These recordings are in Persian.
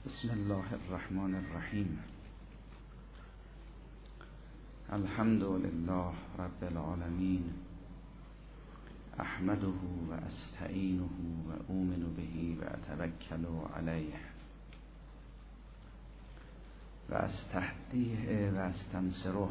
بسم الله الرحمن الرحیم. الحمد لله رب العالمین، احمده و استعینه و اؤمن به و اتوکل علیه و استهدیه و استنصره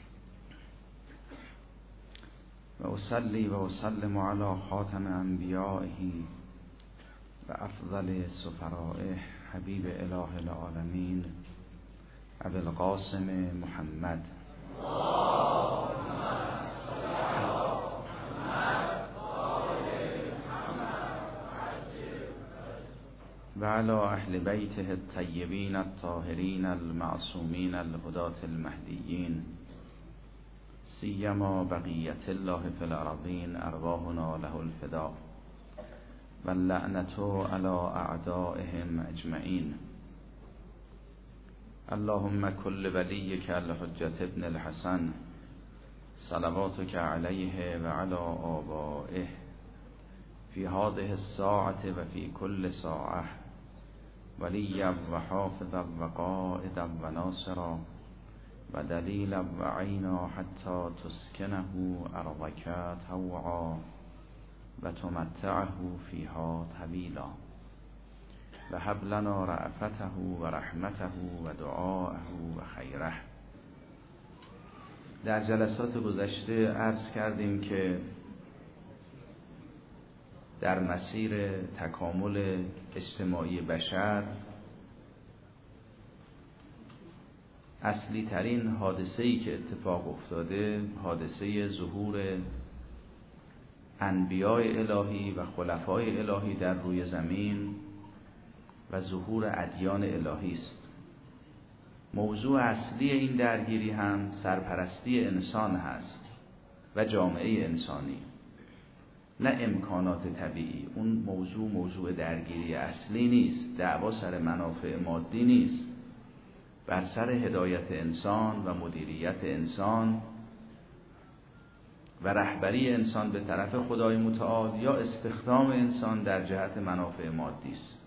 و اصلی و اسلم علی خاتم انبیائه و افضل سفرائه حبیب اله العالمین ابی القاسم محمد و علی اهل بیته الطیبین الطاهرین المعصومین الهداة المهدیین سیما بقیت الله فی الارضین ارواحنا له الفداء واللعنة على اعدائهم اجمعین. اللهم كل وليك الحجة ابن الحسن صلواتك عليه وعلى آبائه في هذه الساعة وفي كل ساعة وليا وحافظا وقائدا وناصرا ودليلا وعينا حتى تسكنه أرضك طوعا وتمتعه فيها طويلا وهب لنا رأفته ورحمته ودعاءه وخيره. در جلسات گذشته عرض کردیم که در مسیر تکامل اجتماعی بشر اصلی ترین حادثه‌ای که اتفاق افتاده حادثه ظهور انبیاء الهی و خلفای الهی در روی زمین و ظهور ادیان الهی است. موضوع اصلی این درگیری هم سرپرستی انسان هست و جامعه انسانی، نه امکانات طبیعی. اون موضوع درگیری اصلی نیست. دعوا سر منافع مادی نیست، بر سر هدایت انسان و مدیریت انسان و رهبری انسان به طرف خدای متعال یا استخدام انسان در جهت منافع مادی است.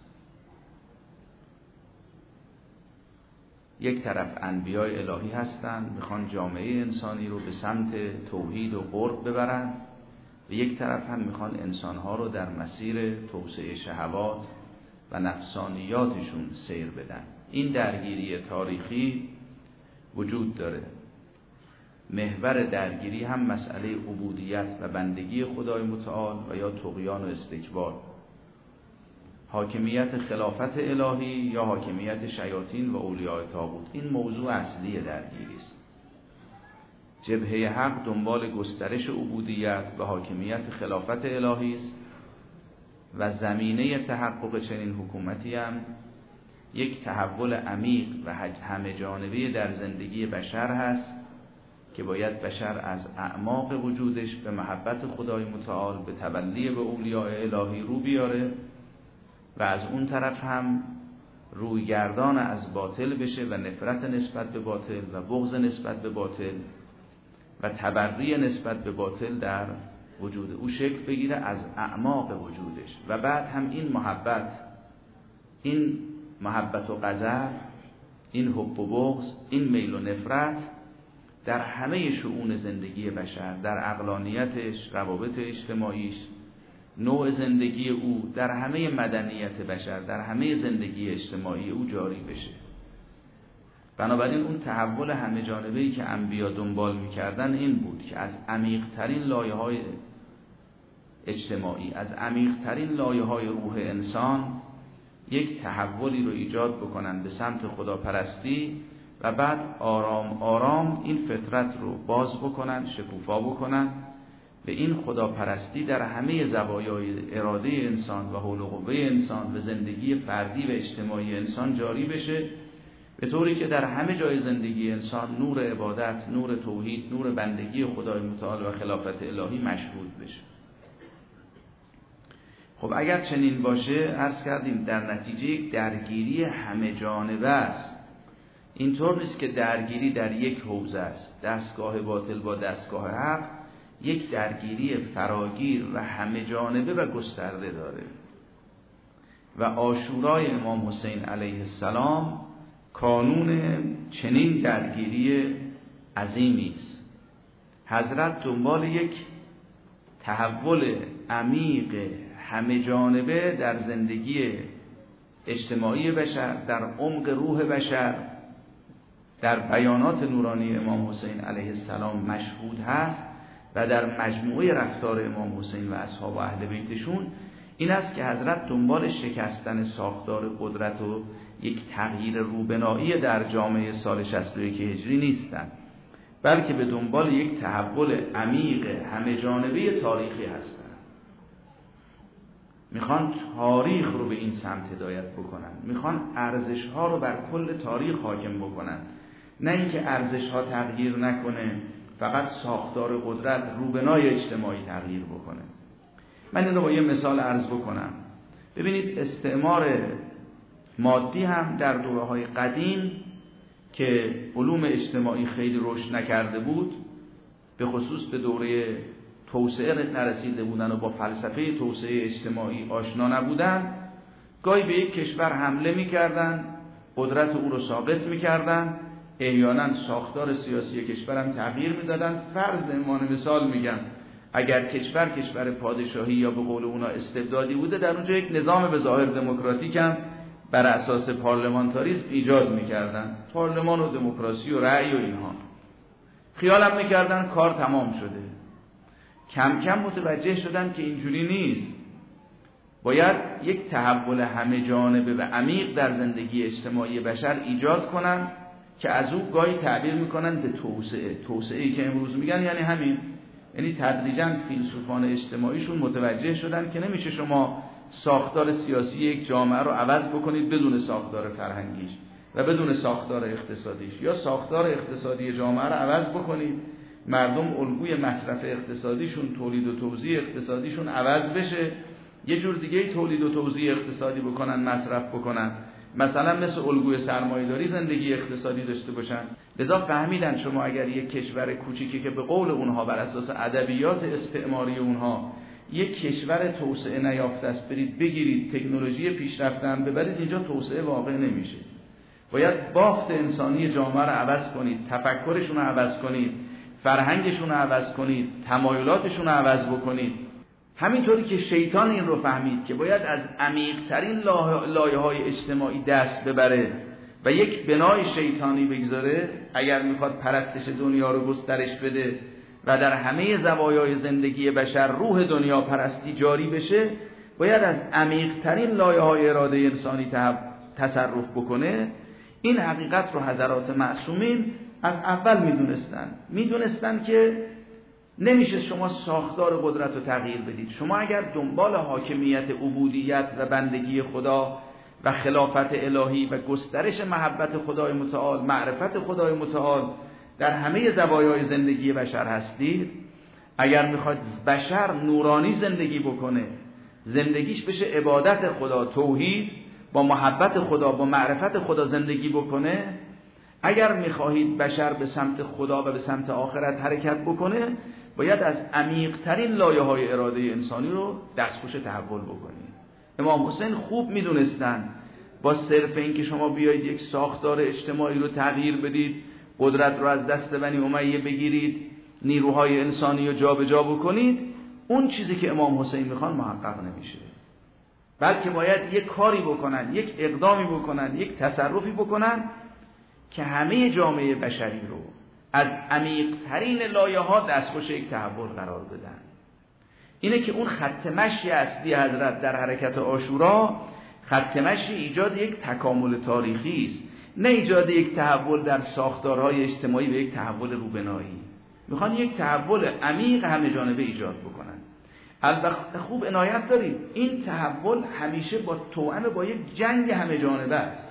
یک طرف انبیاء الهی هستند، میخوان جامعه انسانی رو به سمت توحید و قرب ببرن، و یک طرف هم میخوان انسانها رو در مسیر توسعه شهوات و نفسانیاتشون سیر بدن. این درگیری تاریخی وجود داره. محور درگیری هم مسئله عبودیت و بندگی خدای متعال و یا طغیان و استکبار، حاکمیت خلافت الهی یا حاکمیت شیاطین و اولیاء طاغوت. این موضوع اصلی درگیری است. جبهه حق دنبال گسترش عبودیت و حاکمیت خلافت الهی است و زمینه تحقق چنین حکومتی هم یک تحول عمیق و همه جانبه در زندگی بشر هست که باید بشر از اعماق وجودش به محبت خدای متعال به تولی به اولیاء الهی رو بیاره و از اون طرف هم رویگردان از باطل بشه و نفرت نسبت به باطل و بغض نسبت به باطل و تبری نسبت به باطل در وجود او شکل بگیره از اعماق وجودش. و بعد هم این محبت و غضب، این حب و بغض، این میل و نفرت در همه شؤون زندگی بشر، در عقلانیتش، روابط اجتماعیش، نوع زندگی او، در همه مدنیت بشر، در همه زندگی اجتماعی او جاری بشه. بنابراین اون تحول همه جانبه‌ای که انبیا دنبال می‌کردن این بود که از عمیق‌ترین لایه‌های اجتماعی، از عمیق‌ترین لایه‌های روح انسان یک تحولی رو ایجاد بکنن به سمت خداپرستی و بعد آرام آرام این فطرت رو باز بکنن، شکوفا بکنن به این خداپرستی در همه زوایای اراده انسان و حول و قوه انسان و زندگی فردی و اجتماعی انسان جاری بشه، به طوری که در همه جای زندگی انسان نور عبادت، نور توحید، نور بندگی خدای متعال و خلافت الهی مشهود بشه. خب اگر چنین باشه، عرض کردیم در نتیجه یک درگیری همه جانبه است. اینطور نیست که درگیری در یک حوزه است، دستگاه باطل با دستگاه حق، یک درگیری فراگیر و همه جانبه و گسترده داره و عاشورای امام حسین علیه السلام کانون چنین درگیری عظیمی است. حضرت دنبال یک تحول عمیق همه جانبه در زندگی اجتماعی بشر، در عمق روح بشر، در بیانات نورانی امام حسین علیه السلام مشهود هست و در مجموعه رفتار امام حسین و اصحاب و اهل بیتشون این است که حضرت دنبال شکستن ساختار قدرت و یک تغییر روبنایی در جامعه سال 61 هجری نیستند، بلکه به دنبال یک تحول عمیق همه جانبه تاریخی هستند. میخوان تاریخ رو به این سمت هدایت بکنن، میخوان ارزش‌ها رو بر کل تاریخ حاکم بکنن، نه اینکه ارزش‌ها تغییر نکنه، فقط ساختار قدرت روبنای اجتماعی تغییر بکنه. من این رو با یه مثال عرض بکنم. ببینید استعمار مادی هم در دوره‌های قدیم که علوم اجتماعی خیلی رشد نکرده بود، به خصوص به دوره توسعه نرسیده بودن و با فلسفه توسعه اجتماعی آشنا نبودن، گاهی به یک کشور حمله می‌کردن، قدرت او رو ثابت می‌کردن، احیانا ساختار سیاسی کشور هم تغییر می‌دادن. فرض به عنوان مثال میگم اگر کشور پادشاهی یا به قول اونا استبدادی بوده، در اونجا یک نظام به ظاهر دموکراتیک هم بر اساس پارلمانتاریسم ایجاد می‌کردن، پارلمان و دموکراسی و رأی و اینها. خیالم می‌کردن کار تمام شده. کم کم متوجه شدن که اینجوری نیست، باید یک تحول همه جانبه و عمیق در زندگی اجتماعی بشر ایجاد کنن که از او گاهی تعبیر میکنن به توسعه‌ای که امروز میگن، یعنی همین، یعنی تدریجاً فیلسوفان اجتماعیشون متوجه شدن که نمیشه شما ساختار سیاسی یک جامعه رو عوض بکنید بدون ساختار فرهنگیش و بدون ساختار اقتصادیش، یا ساختار اقتصادی جامعه رو عوض بکنید مردم الگوی مصرف اقتصادیشون، تولید و توزیع اقتصادیشون عوض بشه، یه جور دیگه تولید و توزیع اقتصادی بکنن، مصرف بکنن، مثلا مثل الگوی سرمایه‌داری زندگی اقتصادی داشته باشن. لذا فهمیدن شما اگر یک کشور کوچیکی که به قول اونها بر اساس ادبیات استعماری اونها یک کشور توسعه نیافته است برید بگیرید تکنولوژی پیشرفته هم ببرید، اینجا توسعه واقع نمیشه. باید بافت انسانی جامعه رو عوض کنید، تفکرشون رو عوض کنید، فرهنگشون رو عوض کنید، تمایلاتشون رو عوض بکنید. همینطوری که شیطان این رو فهمید که باید از عمیق‌ترین لایه‌های اجتماعی دست ببره و یک بنای شیطانی بگذاره اگر میخواد پرستش دنیا رو گسترش بده و در همه زوایای زندگی بشر روح دنیا پرستی جاری بشه، باید از عمیق‌ترین لایه‌های اراده انسانی تصرف بکنه. این حقیقت رو حضرات معصومین از اول میدونستن که نمیشه شما ساختار قدرت رو تغییر بدید. شما اگر دنبال حاکمیت، عبودیت و بندگی خدا و خلافت الهی و گسترش محبت خدای متعال، معرفت خدای متعال در همه زوایای زندگی بشر هستید، اگر میخواد بشر نورانی زندگی بکنه، زندگیش بشه عبادت خدا، توحید، با محبت خدا، با معرفت خدا زندگی بکنه، اگر میخواهید بشر به سمت خدا و به سمت آخرت حرکت بکنه، باید از عمیق‌ترین لایه‌های اراده انسانی رو دستخوش تحول بکنید. امام حسین خوب میدونستن با صرف این که شما بیایید یک ساختار اجتماعی رو تغییر بدید، قدرت رو از دست بنی امیه بگیرید، نیروهای انسانی رو جابجا بکنید، اون چیزی که امام حسین میخوان محقق نمیشه. بلکه باید یک کاری بکنن، یک اقدامی بکنن، یک تصرفی بکنن که همه جامعه بشری رو از عمیق‌ترین لایه‌ها دستخوش یک تحول قرار بدن. اینه که اون خط مشی اصلی حضرت در حرکت عاشورا خط مشی ایجاد یک تکامل تاریخی است، نه ایجاد یک تحول در ساختارهای اجتماعی و یک تحول روبنایی. میخوان یک تحول عمیق همه جانبه ایجاد بکنن. البته خوب عنایت دارید این تحول همیشه با توأم با یک جنگ همه جانبه است،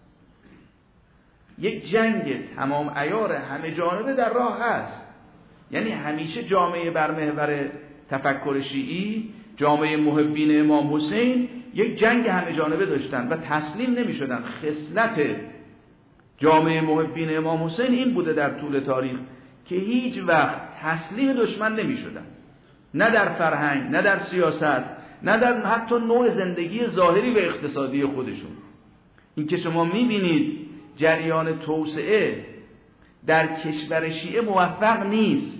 یک جنگ تمام عیار همه جانبه در راه هست. یعنی همیشه جامعه بر محور تفکر شیعی، جامعه محبین امام حسین یک جنگ همه جانبه داشتن و تسلیم نمی شدن. خصلت جامعه محبین امام حسین این بوده در طول تاریخ که هیچ وقت تسلیم دشمن نمی شدن، نه در فرهنگ، نه در سیاست، نه در حتی نوع زندگی ظاهری و اقتصادی خودشون. این که شما میبینید جریان توسعه در کشور شیعه موفق نیست،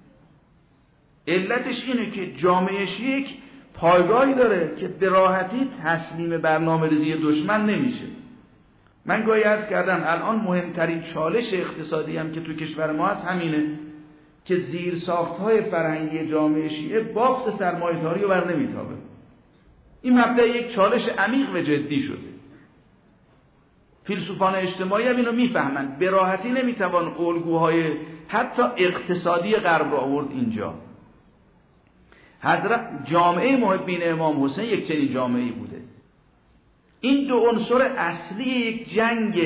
علتش اینه که جامعه شیعه یک پایگاهی داره که به راحتی تسلیم برنامه‌ریزی دشمن نمیشه. من گاهی عرض کردم الان مهمترین چالش اقتصادی هم که تو کشور ما هست همینه که زیر ساخت‌های فرهنگی جامعه شیعه بافت سرمایه‌داری رو بر نمیتابه. این مبدأ یک چالش عمیق و جدی شده. فیلسوفان اجتماعی هم اینو میفهمن، به راحتی نمیتوان الگوهای حتی اقتصادی غرب رو آورد اینجا. حضرت جامعه محبین امام حسین یک چنین جامعه‌ای بوده. این دو عنصر اصلی یک جنگ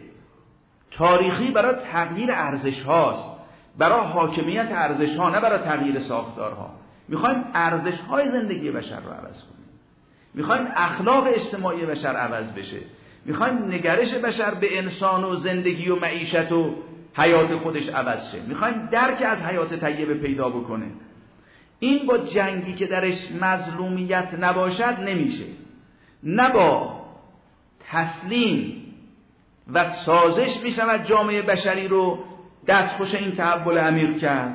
تاریخی برای تغییر ارزش هاست، برای حاکمیت ارزش ها، نه برای تغییر ساختارها. میخوایم ارزش های زندگی بشر رو عوض کنیم، میخوایم اخلاق اجتماعی بشر عوض بشه، میخوایم نگرش بشر به انسان و زندگی و معیشت و حیات خودش عوض شه، میخوایم درک از حیات طیبه پیدا بکنه. این با جنگی که درش مظلومیت نباشد نمیشه، نه با تسلیم و سازش میشود جامعه بشری رو دستخوش این تحول عمیق کرد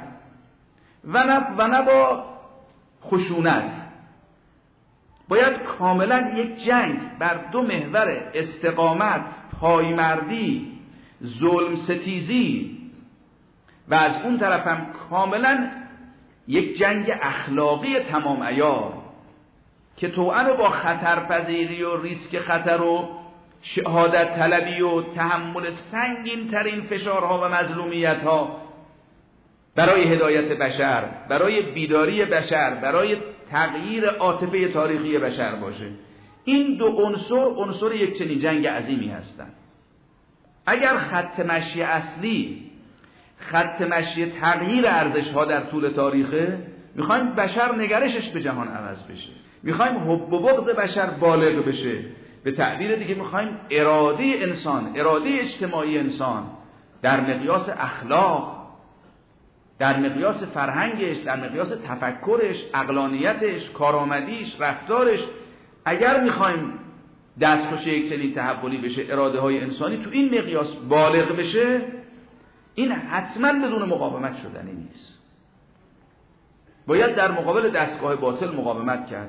و نه با خشونت. باید کاملا یک جنگ بر دو محور استقامت، پایمردی، ظلم ستیزی و از اون طرف هم کاملا یک جنگ اخلاقی تمام عیار که توأم با خطرپذیری و ریسک خطر و شهادت طلبی و تحمل سنگین ترین فشارها و مظلومیت ها برای هدایت بشر، برای بیداری بشر، برای تغییر عاطفه تاریخی بشر باشه. این دو عنصر یک چنین جنگ عظیمی هستند. اگر خط مشی اصلی خط مشی تغییر ارزش ها در طول تاریخه، میخوایم بشر نگرشش به جهان عوض بشه، میخوایم حب و بغض بشر بالغ بشه، به تعبیر دیگه میخوایم اراده انسان، اراده اجتماعی انسان در مقیاس اخلاق، در مقیاس فرهنگش، در مقیاس تفکرش، عقلانیتش، کارآمدیش، رفتارش، اگر میخوایم دستخوش یک چنین تحولی بشه، اراده های انسانی تو این مقیاس بالغ بشه، این حتما بدون مقاومت شدنی نیست. باید در مقابل دستگاه باطل مقاومت کرد.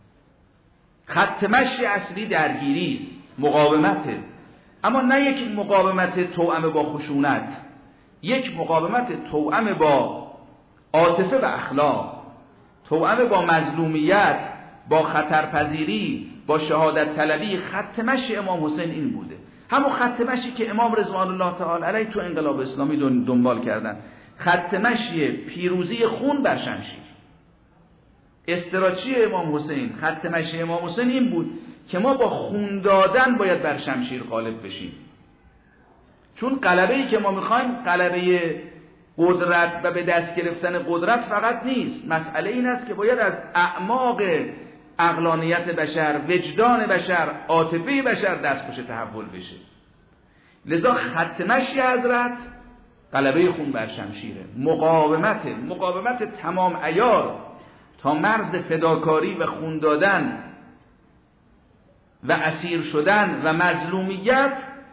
خط مشی اصلی درگیری است، مقاومته، اما نه یک مقاومت توأم با خشونت، یک مقاومت توأم با عاطفه و اخلاق، توأم با مظلومیت، با خطرپذیری، با شهادت طلبی. خط مشی امام حسین این بوده، همون خط مشی که امام رضوان الله تعالی علیه تو انقلاب اسلامی دنبال کردن، خط مشی پیروزی خون بر شمشیر. استراتژی امام حسین، خط مشی امام حسین این بود که ما با خون دادن باید بر شمشیر غالب بشیم، چون غلبه‌ای که ما میخوایم غلبه قدرت و به دست گرفتن قدرت فقط نیست. مسئله این است که باید از اعماق عقلانیت بشر، وجدان بشر، عاطفه بشر دستخوش تحول بشه. لذا خط مشی حضرت غلبه خون بر شمشیره، مقاومت تمام عیار تا مرز فداکاری و خون دادن و اسیر شدن و مظلومیت،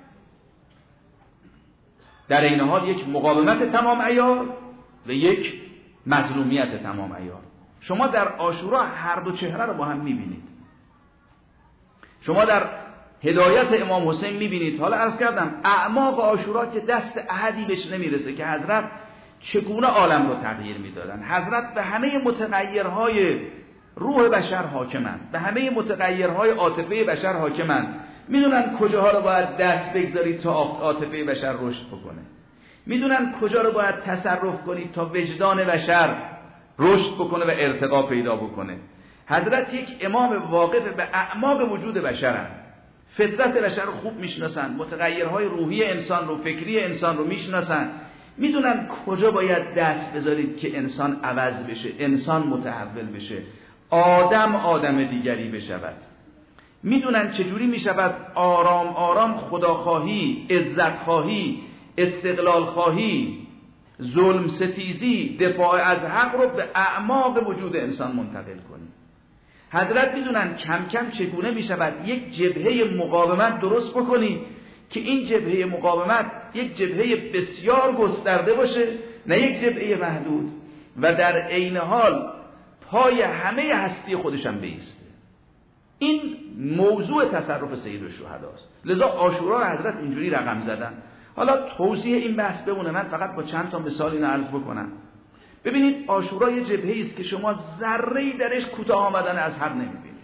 در این حال یک مقاومت تمام عیار و یک مظلومیت تمام عیار. شما در عاشورا هر دو چهره رو با هم میبینید. شما در هدایت امام حسین میبینید، حالا عرض کردم اعماق عاشورا که دست احدی بهش نمیرسه که حضرت چگونه عالم رو تغییر میدادن. حضرت به همه متغیرهای روح بشر حاکمن، به همه متغیرهای عاطفه بشر حاکمن، میدونن کجاها رو باید دست بگذارید تا عاطفه بشر رشد بکنه، میدونن کجا رو باید تصرف کنید تا وجدان بشر رشد بکنه و ارتقا پیدا بکنه. حضرت یک امام واقف به اعماق وجود بشرن، فطرت بشر رو خوب میشناسن، متغیرهای روحی انسان رو، فکری انسان رو میشناسن، میدونن کجا باید دست بذارید که انسان عوض بشه، انسان متحول بشه، آدم دیگری بشود. میدونن چجوری میشود آرام آرام خداخواهی، عزتخواهی، استقلال خواهی، ظلم ستیزی، دفاع از حق رو به اعماق وجود انسان منتقل کنیم. حضرت میدونن کم کم چگونه میشود یک جبهه مقاومت درست بکنی که این جبهه مقاومت یک جبهه بسیار گسترده باشه، نه یک جبهه محدود، و در عین حال پای همه هستی خودش هم بیسته. این موضوع تصرف سید الشهداست. لذا عاشورا رو حضرت اینجوری رقم زدن. حالا توضیح این بحث بمونه، من فقط با چند تا مثال اینو عرض بکنم. ببینید عاشورا یه جبهه‌ای است که شما ذره‌ای درش کوتاه آمدن از حق نمی‌بینید،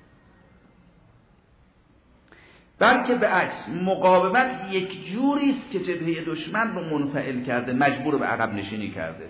بلکه به عکس مقاومت یک جوری است که جبهه دشمن رو منفعل کرده، مجبور به عقب نشینی کرده.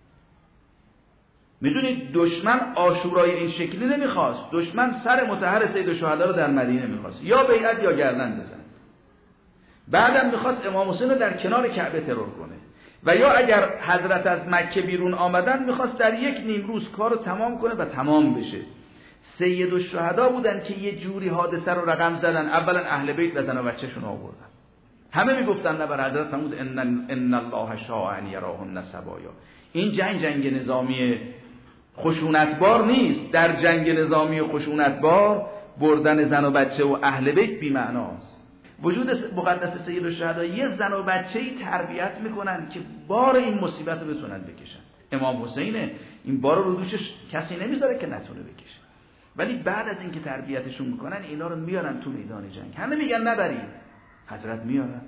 میدونید دشمن عاشورای این شکلی نمیخواست. دشمن سر مطهر سید الشهدا رو در مدینه میخواست، یا بیعت یا گردن بزن. بعدم میخواست امام حسین رو در کنار کعبه ترور کنه، و یا اگر حضرت از مکه بیرون آمدن میخواست در یک نیم روز کار رو تمام کنه و تمام بشه. سید الشهدا بودن که یه جوری حادثه رو رقم زدن. اولا اهل بیت و زن و بچه‌شون آوردن، همه میگفتن نه بر حضرت فرمود ان الله شاء ان یراهن سبایا. این جنگ نظامی خشونتبار نیست. در جنگ نظامی خشونتبار بردن زن و بچه و اهل بیت بی معناست. وجود مقدس سید الشهدا یه زن و بچه‌ای تربیت میکنن که بار این مصیبت رو بتونن بکشن. امام حسین این بار رو دوشش کسی نمیذاره که نتونه بکشه، ولی بعد از اینکه تربیتشون میکنن اینا رو میارن تو میدان جنگ. همه میگن نبرید، حضرت میارن.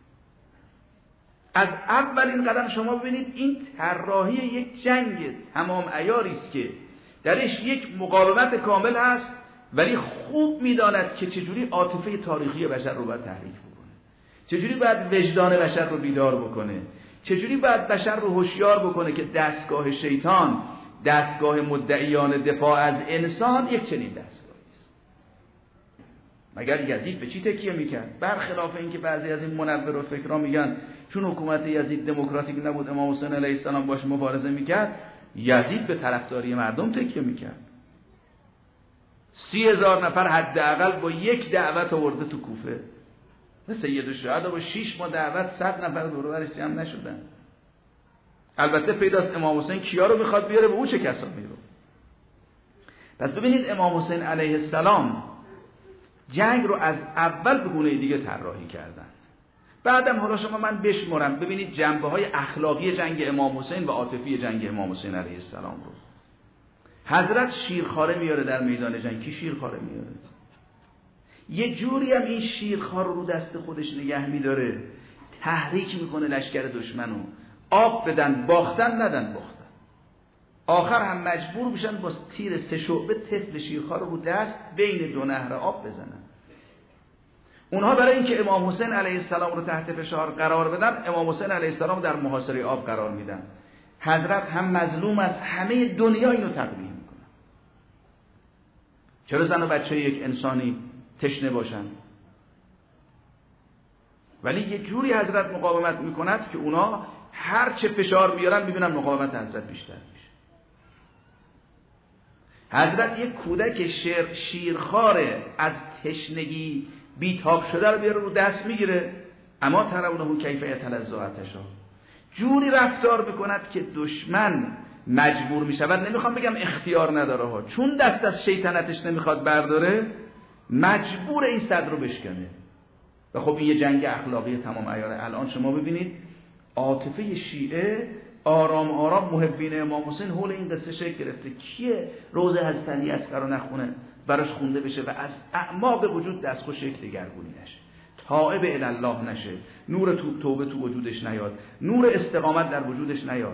از اولین قدم شما ببینید این طراحی یک جنگ تمام عیاری است که درش یک مقاومت کامل هست، ولی خوب میداند که چجوری عاطفه تاریخی بشر رو باید تحریک بکنه، چجوری باید وجدان بشر رو بیدار بکنه، چجوری باید بشر رو هوشیار بکنه که دستگاه شیطان، دستگاه مدعیان دفاع از انسان یک چنین دستگاهی است. مگر یزید به چی تکیه میکرد؟ برخلاف اینکه بعضی از این منور و فکرها میگن چون حکومت یزید دموکراتیک نبود امام حسین علیه السلام باش مبارزه میکرد، یزید به طرفداری مردم تکیه میکرد. 30,000 نفر حداقل با یک دعوت آورده تو کوفه. سید الشهدا با 6 ماه دعوت 100 نفر دور و برش جمع نشدن. البته پیداست امام حسین کیا رو میخواد بیاره، به او چه کسانی رو. پس ببینید امام حسین علیه السلام جنگ رو از اول به گونه دیگه طراحی کردن. بعدم حالا شما من بشمرم ببینید جنبه‌های اخلاقی جنگ امام حسین و عاطفی جنگ امام حسین علیه السلام رو. حضرت شیرخواره میاره در میدان جنگ. کی شیرخواره میاره؟ یه جوری هم این شیرخوار رو دست خودش نگه میداره، تحریک میکنه لشکر دشمنو. آب بدن باختن، ندن باختن. آخر هم مجبور میشن با تیر 3 شعبه طفل شیرخوار رو دست بین 2 نهر آب بزنن. اونها برای اینکه امام حسین علیه السلام رو تحت فشار قرار بدن، امام حسین علیه السلام در محاصره آب قرار میدن. حضرت هم مظلوم از همه دنیا اینو تقبیح میکنن. چرا زن و بچه یک انسانی تشنه باشن؟ ولی یه جوری حضرت مقاومت میکند که اونا هر چه فشار بیارن ببینن مقاومت حضرت بیشتر میشه. حضرت یک کودک شیرخواره از تشنگی بیتاب شده رو بیاره رو دست میگیره، اما ترونه کیف یتلظی آتشا. جوری رفتار بکند که دشمن مجبور میشود، نمیخوام بگم اختیار نداره ها، چون دست از شیطنتش نمیخواد برداره، مجبور این صدر رو بشکنه. و خب این یه جنگ اخلاقی تمام عیاره. الان شما ببینید عاطفه شیعه آرام آرام محبین امام حسین حول این قصه شکل گرفته. کیه روضه حضرت علی اصغر رو نخونه، براش خونده بشه و از اعماق وجود دستخوش شکل دگرگونی نشه، تائب الی الله نشه، نور توبه تو وجودش نیاد، نور استقامت در وجودش نیاد.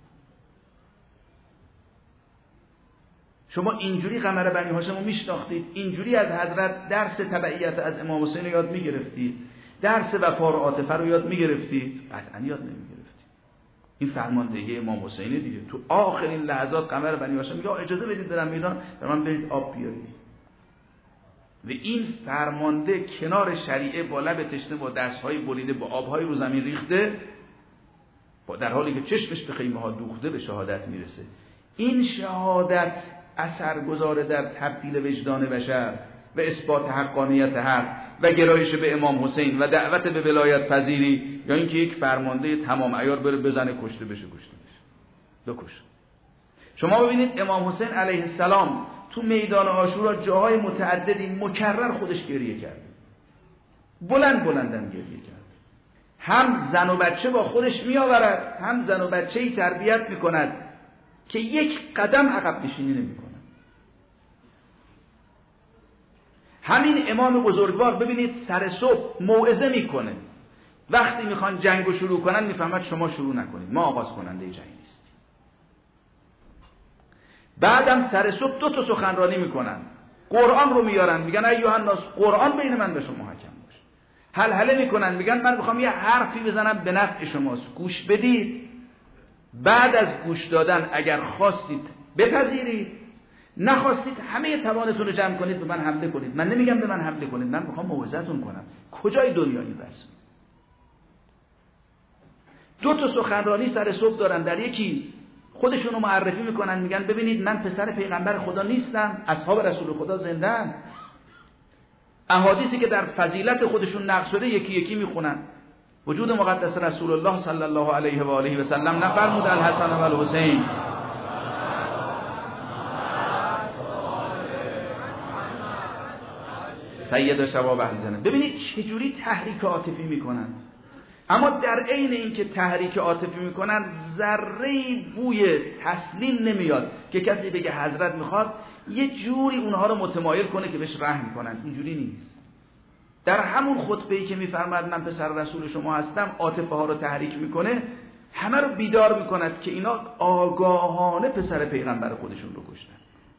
شما اینجوری قمر بنی هاشم رو میشناختید، اینجوری از حضرت درس تبعیت از امام حسین رو یاد میگرفتید، درس وفا و عاطفه رو یاد میگرفتید؟ قطعا یاد نمیگرفتید. این فرماندهی امام حسینه دیگه. تو آخرین لحظات قمر بنی هاشم میگه اجازه بدید برم میدان، برام برید آب بیارید. و این فرمانده کنار شریعه با لب تشنه با دستهای بریده با آبهای رو زمین ریخته، در حالی که چشمش به خیمه ها دوخته به شهادت میرسه. این شهادت اثرگذار در تبدیل وجدان بشر و اثبات حقانیت حق و گرایش به امام حسین و دعوت به ولایت پذیری، یا اینکه یک فرمانده تمام عیار بره بزنه کشته بشه. بکش. شما ببینید امام حسین علیه السلام تو میدان عاشورا جاهای متعددی مکرر خودش گریه کرده، بلندم گریه کرده. هم زن و بچه با خودش می آورد، هم زن و بچه‌ای تربیت می کند که یک قدم عقب نشینی نمی کند. همین امام بزرگوار ببینید سر صبح موعظه می کنه، وقتی میخوان جنگو شروع کنن میفهمد شما شروع نکنید، ما آغاز کننده جنگ نیستیم. بعدم سر صبح 2 سخنرانی میکنن، قرآن رو میارن، میگن ایها الناس قرآن بین من و شما حکم باشه. هلهله میکنن، میگن من میخوام یه حرفی بزنم به نفع شماست، گوش بدید. بعد از گوش دادن اگر خواستید بپذیرید، نخواستید همه توانتون رو جمع کنید به من حمله کنید. من نمیگم به من حمله کنید، من میخوام موعظه‌تون کنم. کجای دنیا این رسم؟ 2 سخنرانی سر صبح دارن، در یکی خودشونو معرفی میکنن، میگن ببینید من پسر پیغمبر خدا نیستم، اصحاب رسول خدا زنده‌اند. احادیثی که در فضیلت خودشون نقل شده یکی یکی میخونن. وجود مقدس رسول الله صلی الله علیه و آله و سلم نفرمود الحسن و الحسین سید شباب اهل جنت. ببینید چجوری تحریک عاطفی میکنن، اما در عین اینکه تحریک عاطفی میکنن ذره‌ای بوی تسلیم نمیاد که کسی بگه حضرت میخواد یه جوری اونها رو متمایل کنه که بهش رحم کنن. اینجوری نیست. در همون خطبه‌ای که میفرماد من پسر رسول شما هستم، عاطفه ها رو تحریک میکنه، همه رو بیدار میکند که اینا آگاهانه پسر پیغمبر خودشون رو کشتن.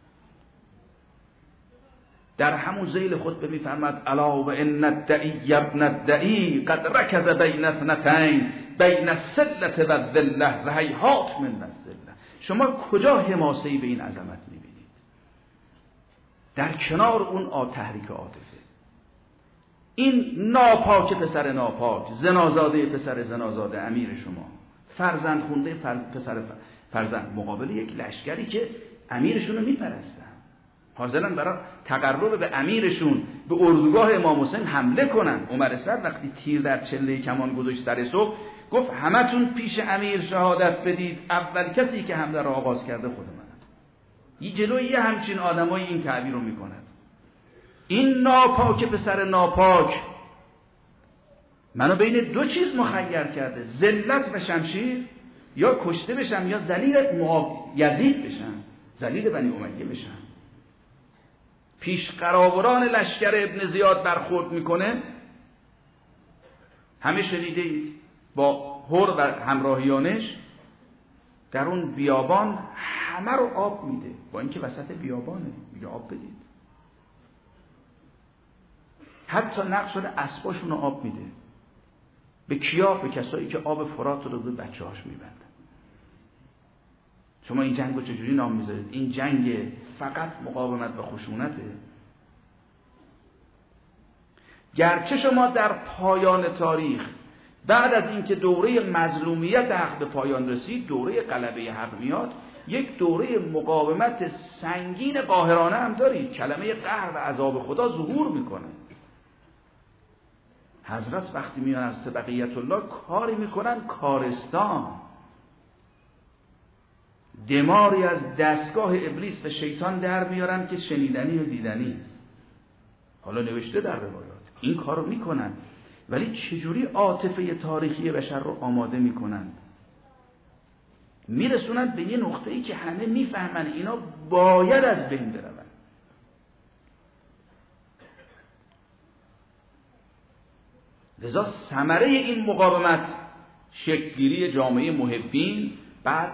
در همون ذیل خطبه میفرماد الا و ان الدعی ابن الدعی قد رکز بین اثنتین بین السلة و الذلة و هیهات من الذلة. شما کجا حماسه‌ای به این عظمت میبینید؟ در کنار اون تحریک عاطفه، این ناپاک پسر ناپاک، زنازاده پسر زنازاده امیر شما، فرزند خونده پسر فرزند، مقابل یک لشکری که امیرشون رو میپرستن، حاضرن برای تقرب به امیرشون به اردوگاه امام حسین حمله کنن. عمر سعد وقتی تیر در چله کمان گذاشت سر صبح، گفت همتون پیش امیر شهادت بدید، اول کسی که حمله را آغاز کرده خود منم. یه جلوی یه همچین آدمایی این تعبیر رو میکنن. این ناپاک پسر ناپاک منو بین 2 چیز مخیر کرده، ذلت و شمشیر، یا کشته بشم یا ذلیل یزید بشم، ذلیل بنی امیه بشم. پیش قراوران لشکر ابن زیاد برخورد میکنه، همه شنیده اید، با هر و همراهیانش در اون بیابان همه رو آب میده، با اینکه وسط بیابانه، میگه آب بدید. حتی نقش شده اسباشون رو آب میده. به کیا؟ به کسایی که آب فرات رو به بچه‌هاش میبندن. شما این جنگ رو چجوری نام میذارید؟ این جنگ فقط مقاومت و خشونته. گرچه شما در پایان تاریخ بعد از اینکه دوره مظلومیت حق به پایان رسید، دوره غلبه حق میاد، یک دوره مقاومت سنگین قاهرانه هم دارید. کلمه قهر و عذاب خدا ظهور میکنه. حضرت وقتی میان از بقیت الله کاری میکنن کارستان، دماری از دستگاه ابلیس و شیطان در میارن که شنیدنی و دیدنی. حالا نوشته در روایات این کارو میکنن، ولی چجوری عاطفه تاریخی بشر رو آماده میکنن، میرسونن به یه نقطه‌ای که همه میفهمن اینا باید از بین برون. لذا ثمره این مقاومت شکل‌گیری جامعه محبین، بعد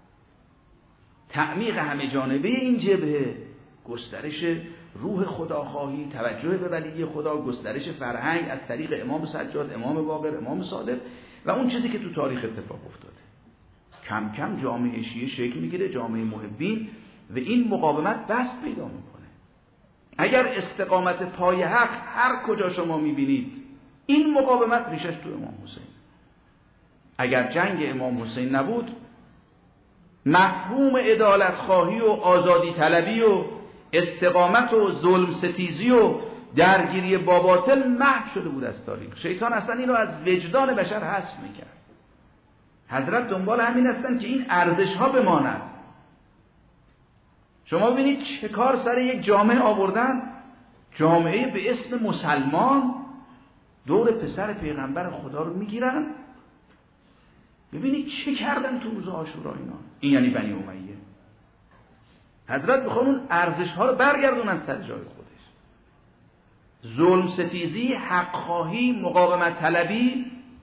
تعمیق همه جانبه این جبهه، گسترش روح خداخواهی، توجه به ولی خدا، گسترش فرهنگ از طریق امام سجاد، امام باقر، امام صادق و اون چیزی که تو تاریخ اتفاق افتاده. کم کم جامعه شیعه شکل میگیره، جامعه محبین، و این مقاومت بست پیدا میکنه. اگر استقامت پای حق هر کجا شما میبینید، این مقاومت ریشش تو امام حسین. اگر جنگ امام حسین نبود، مفهوم عدالت خواهی و آزادی طلبی و استقامت و ظلم ستیزی و درگیری با باطل محو شده بود از تاریخ. شیطان اصلا اینو از وجدان بشر حذف میکرد. حضرت دنبال همین هستن که این ارزش ها بماند. شما ببینید چه کار سر یک جامعه آوردن، جامعه به اسم مسلمان دور پسر پیغمبر خدا رو میگیرن. ببینید چه کردن تو روز عاشورا اینا. این یعنی بنی امیه. حضرت میخوان اون ارزش ها رو برگردونن سر جای خودش. ظلم ستیزی، حق خواهی، مقاومت طلبی،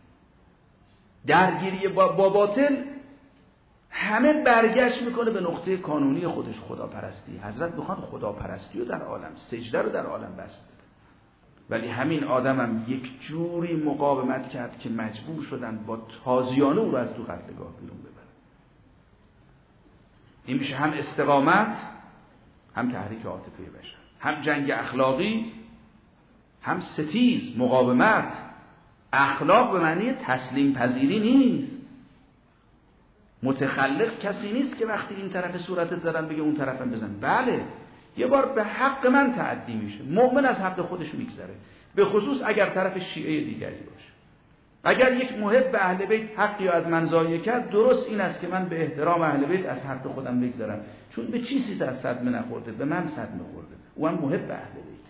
درگیری با باطل، همه برگشت میکنه به نقطه کانونی خودش، خداپرستی. حضرت میخوان خداپرستی رو در عالم، سجده رو در عالم بس بده. ولی همین آدم هم یک جوری مقاومت کرد که مجبور شدن با تازیانه او رو از تو قتلگاه بیرون ببرن. این میشه هم استقامت، هم تحریک عاطفه بشر، هم جنگ اخلاقی، هم ستیز، مقاومت. اخلاق به معنی تسلیم پذیری نیست. متخلق کسی نیست که وقتی این طرف صورتت زدن بگه اون طرفم بزن. بله، یه بار به حق من تعدی میشه، مؤمن از حق خودش میگذره، به خصوص اگر طرف شیعه دیگری باشه. اگر یک محب اهل بیت حقی از من ضایع کرد، درست این است که من به احترام اهل بیت از حق خودم بگذرم، چون به چیزی از صدمه نخورده، به من صدمه خورده. او هم محب اهل بیت.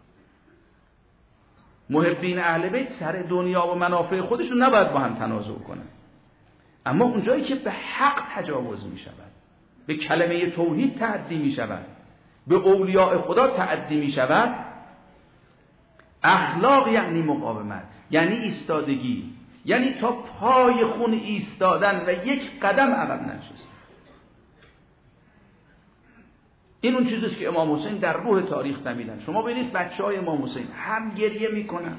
محبین اهل بیت سر دنیا و منافع خودشون نباید با هم تنازع کنن، اما اونجایی که به حق تجاوز می شود، به کلمه توحید تعدی می شود، به اولیاء خدا تعدی می شود، اخلاق یعنی مقاومت، یعنی ایستادگی، یعنی تا پای خون ایستادن و یک قدم عقب ننشستن. این اون چیزیست که امام حسین در روح تاریخ دمیدن. شما ببینید بچه‌های امام حسین هم گریه میکنن،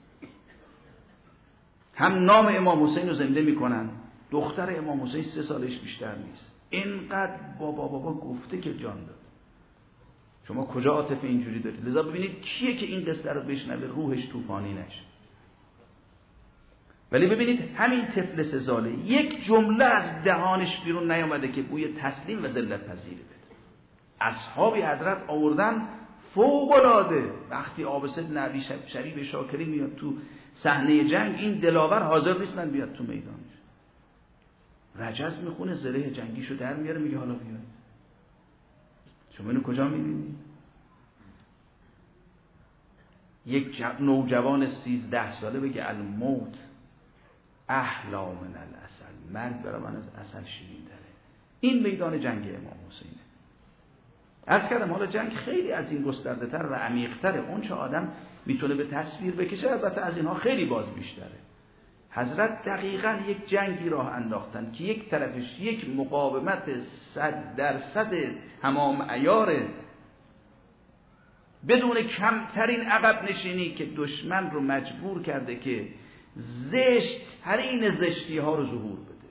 هم نام امام حسین رو زنده میکنن. دختر امام حسین 3 سالش بیشتر نیست، اینقدر بابا گفته که جان داد. شما کجا عاطفه اینجوری دارید؟ لذا ببینید کیه که این قصه رو بشنوه روحش طوفانی نشه. ولی ببینید همین طفل 3 ساله یک جمله از دهانش بیرون نیامده که بوی تسلیم و ذلت پذیری بده. اصحابی حضرت آوردن فوق‌العاده. وقتی عابس نبی شریف شاکری میاد تو صحنه جنگ، این دلاور حاضر نیستن بیاد تو میدانش. رجز میخونه، زره جنگیشو در میاره، میگه حالا بیاید. شما اینو کجا میبینید؟ یک نوجوان 13 ساله بگه الموت احلا من العسل، مرگ برای من از عسل شیرین تره. این میدان جنگ امام حسینه. عرض کردم حالا جنگ خیلی از این گسترده تر و عمیق تره. اون چه آدم میتونه به تصویر بکشه البته از اینها خیلی باز بیشتره. حضرت دقیقاً یک جنگی راه انداختن که یک طرفش یک مقاومت 100% تمام عیاره، بدون کمترین عقب نشینی که دشمن رو مجبور کرده که زشت‌ترین زشتی ها رو ظهور بده،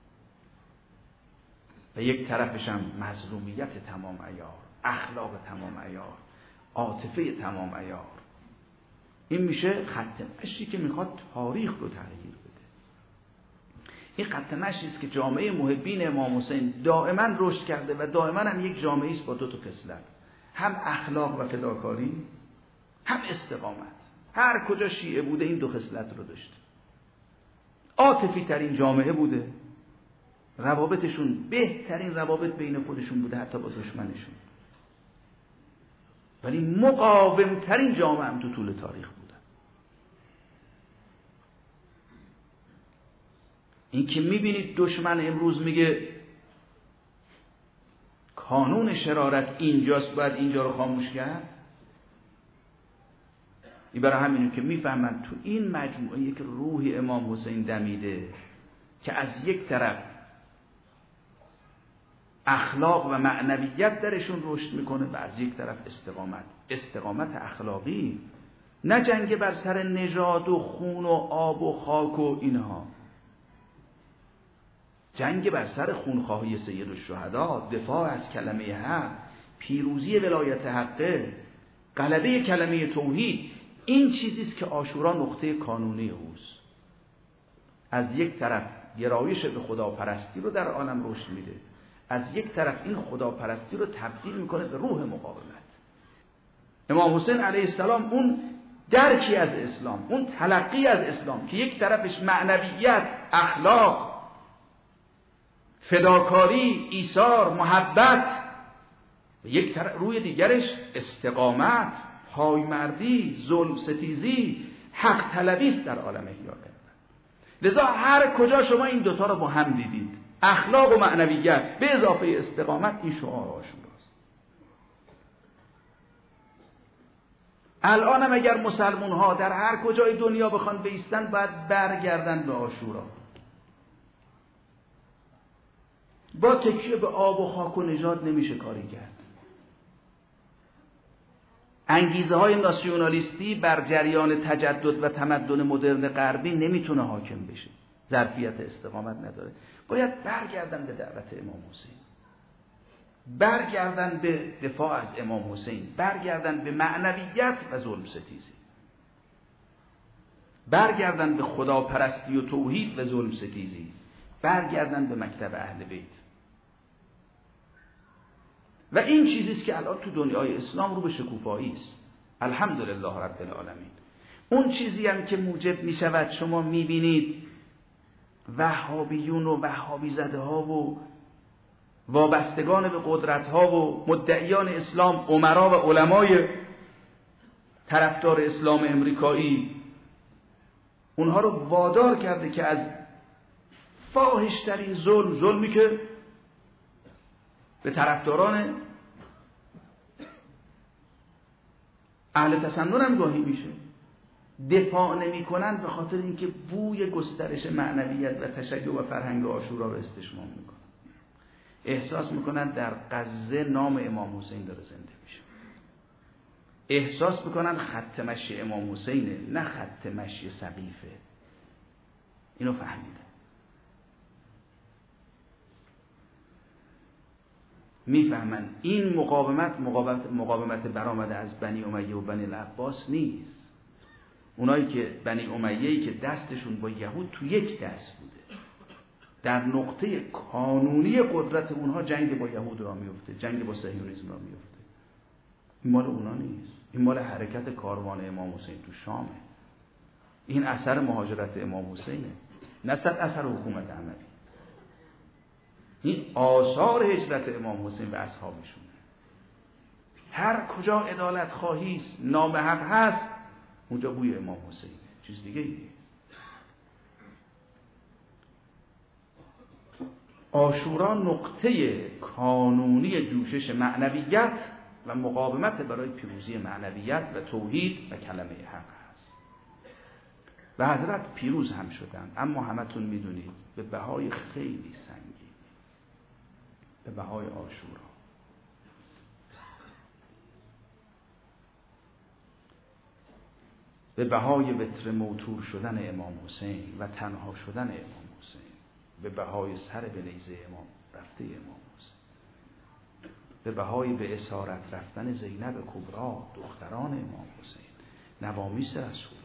و یک طرفش هم مظلومیت تمام عیار، اخلاق تمام عیار، عاطفه تمام عیار. این میشه خط مشی که میخواد تاریخ رو تغییر بده. این خط مشی است که جامعه محبین امام حسین دائما رشد کرده و دائما هم یک جامعه است با 2 خصلت، هم اخلاق و فداکاری، هم استقامت. هر کجا شیعه بوده این 2 خصلت رو داشته. عاطفی ترین جامعه بوده، روابطشون بهترین روابط بین خودشون بوده حتی با دشمنشون، ولی مقاوم ترین جامعه هم تو طول تاریخ بوده. این که میبینید دشمن امروز میگه کانون شرارت اینجاست، باید اینجا رو خاموش کرد. این برای همینه که میفهمن تو این مجموعه که روح امام حسین دمیده، که از یک طرف اخلاق و معنویت درشون رشد میکنه و از یک طرف استقامت اخلاقی، نه جنگ بر سر نژاد و خون و آب و خاک و اینها، جنگ بر سر خونخواهی سید الشهدا، دفاع از کلمه حق، پیروزی ولایت حقه، غلبه کلمه توحید. این چیزیست که عاشورا نقطه کانونی اوست. از یک طرف گرایش به خداپرستی رو در عالم رشد میده، از یک طرف این خداپرستی رو تبدیل میکنه به روح مقاومت. امام حسین علیه السلام اون درکی از اسلام، اون تلقی از اسلام که یک طرفش معنویت، اخلاق، فداکاری، ایثار، محبت، یک روی دیگرش استقامت، پایمردی، ظلم ستیزی، حق طلبی است در عالم احیا کردن. لذا هر کجا شما این دوتا رو با هم دیدید، اخلاق و معنویت به اضافه استقامت، این شعار عاشوراست. الان هم اگر مسلمان ها در هر کجای دنیا بخوان بایستن، باید برگردن به عاشورا. با تکیه به آب و خاک و نژاد نمیشه کاری کرد. انگیزه های ناسیونالیستی بر جریان تجدد و تمدن مدرن غربی نمیتونه حاکم بشه. ظرفیت استقامت نداره. باید برگردن به دعوت امام حسین، برگردن به دفاع از امام حسین، برگردن به معنویت و ظلم ستیزی، برگردن به خداپرستی و توحید و ظلم ستیزی، برگردن به مکتب اهل بیت. و این چیزی است که الان تو دنیای اسلام رو به شکوفایی است. الحمدلله رب العالمین. اون چیزی هم که موجب می شود شما می بینید وهابیون و وهابی زده ها و وابستگان به قدرت ها و مدعیان اسلام، امرا و علمای طرفدار اسلام امریکایی، اونها رو وادار کرده که از فاحش‌ترین ظلمی که به طرفداران اهل تسنن هم گاهی میشه دفاع نمی کنن، به خاطر اینکه بوی گسترش معنویت و تشیع و فرهنگ عاشورا رو استشمام میکنن. احساس میکنن در غزه نام امام حسین داره زنده میشه. احساس میکنن خط مشی امام حسینه، نه خط مشی سقیفه. اینو فهمیدن. میفهمن این مقاومت برآمده از بنی امیه و بنی العباس نیست. اونایی که بنی امیه‌ای که دستشون با یهود تو یک دست بوده، در نقطه کانونی قدرت اونها جنگ با یهود را میفته، جنگ با صهیونیسم را میفته. این مال اونا نیست. این مال حرکت کاروان امام حسین تو شامه. این اثر مهاجرت امام حسینه، نه اثر حکومت عملی. این آثار هجرت امام حسین و اصحابشونه. هر کجا عدالت خواهی است، نام حق هست، اونجا بوی امام حسین، چیز دیگه ایه. عاشورا نقطه کانونی جوشش معنویت و مقاومت برای پیروزی معنویت و توحید و کلمه حق هست. و حضرت پیروز هم شدن، اما همتون میدونید به بهای خیلی سنگین، به بهای عاشورا. به بهای وتر موتور شدن امام حسین و تنها شدن امام حسین، به بهای سر به نیزه امام رفته امام حسین، به بهای به اسارت رفتن زینب کبرا دختران امام حسین، نوامیس رسول